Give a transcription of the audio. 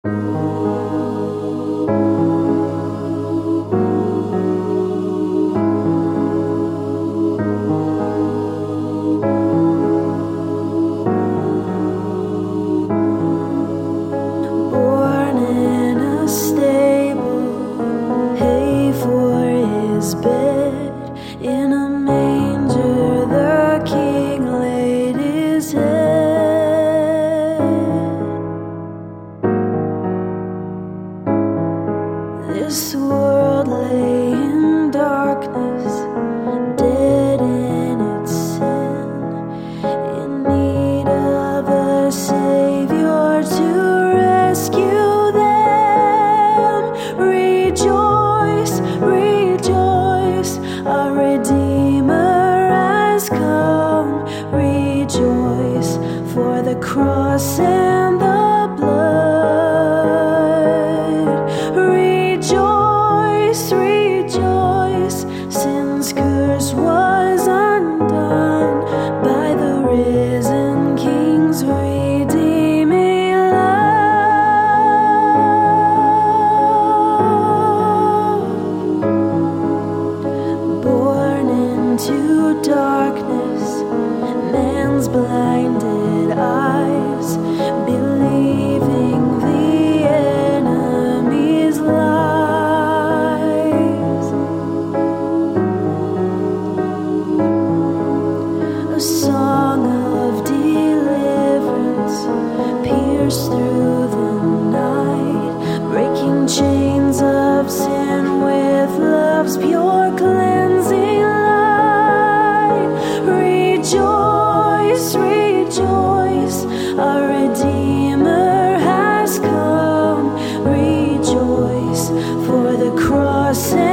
Born in a stable, hay for his bed. In a manger the king laid his head. This world lay in darkness, dead in its sin, in need of a Savior to rescue them. Rejoice, rejoice, our Redeemer has come. Rejoice for the cross and the blood. Rejoice, rejoice, sin's curse was undone by the risen King's redeeming love. Born into darkness, man's blinded eyes, believing the enemy's lies. A song of deliverance pierced through the night, breaking chains of sin with love's pure cleansing light. Rejoice, rejoice, our Redeemer has come. Rejoice for the cross